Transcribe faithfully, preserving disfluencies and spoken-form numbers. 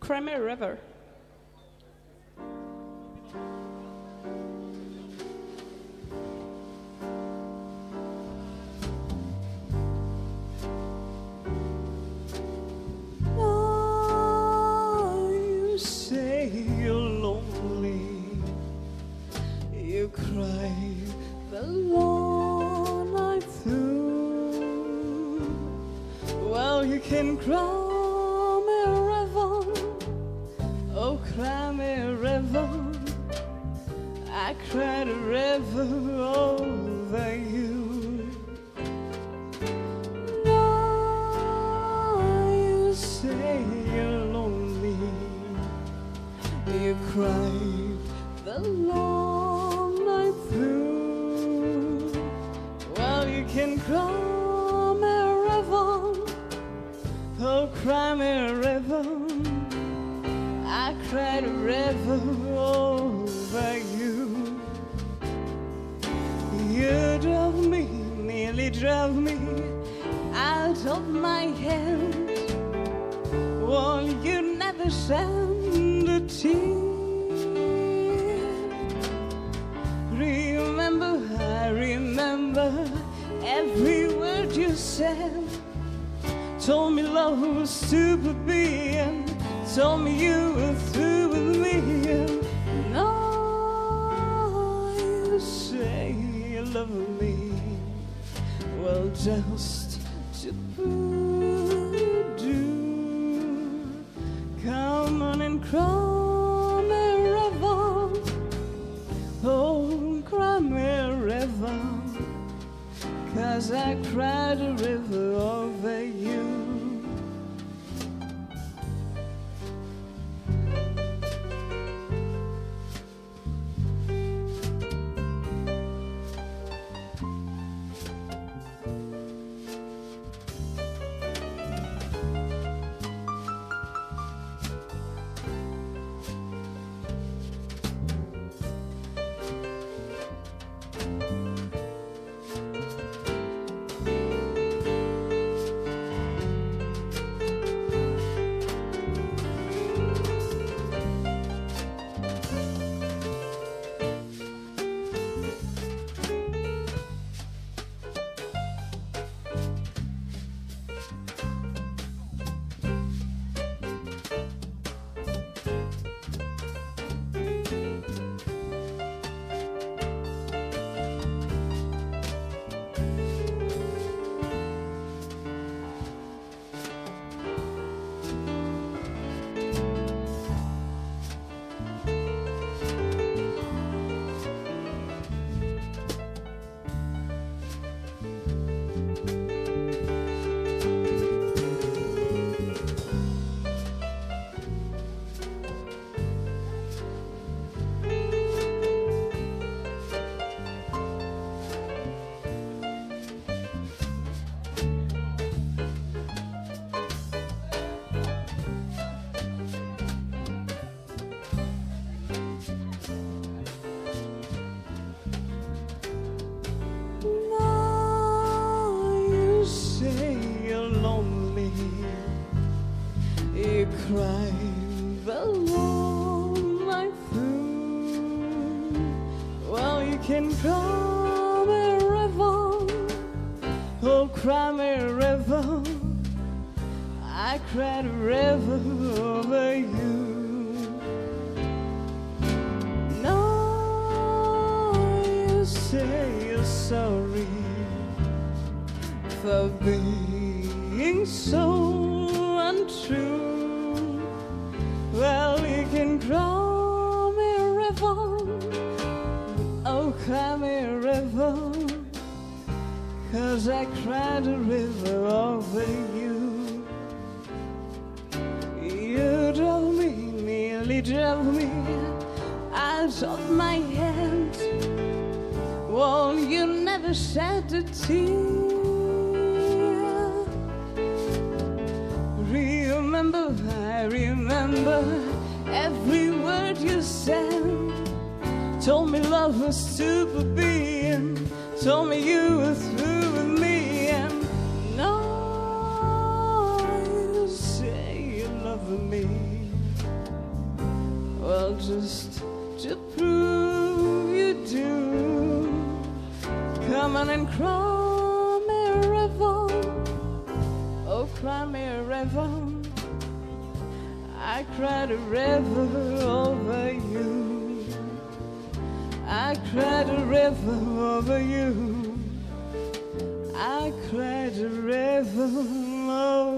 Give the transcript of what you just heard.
Cranberry River. Now you say you're lonely, you cry the long night through. Well, you can cry me a river, oh cry me a river. I cried a river over you. Now you say you're lonely, you cried the long night through. Well, you can cry me a river, oh cry me a river. I cried a river over you. You drove me, nearly drove me out of my hand. Well, you never shed a tear. Remember, I remember every word you said. Told me love was to be, and told me you were through with me. And now you say you love me. Well, just to do, come on and cry me a river, oh cry me a river, 'cause I cried a river over you. You cry the long night through. Well, you can cry me a river, oh cry me a river. I cried a river over you. Now you say you're sorry for being so untrue. Well, you can cry me a river, oh cry me a river, 'cause I cried a river over you. You drove me, nearly drove me out of my hand. Well, you never shed a tear. Remember, I remember every word you said. Told me love was super being, told me you were through with me. And now you say you love me. Well, just to prove you do, come on and cry me a river. Oh, cry me a river. I cried a river over you. I cried a river over you. I cried a river over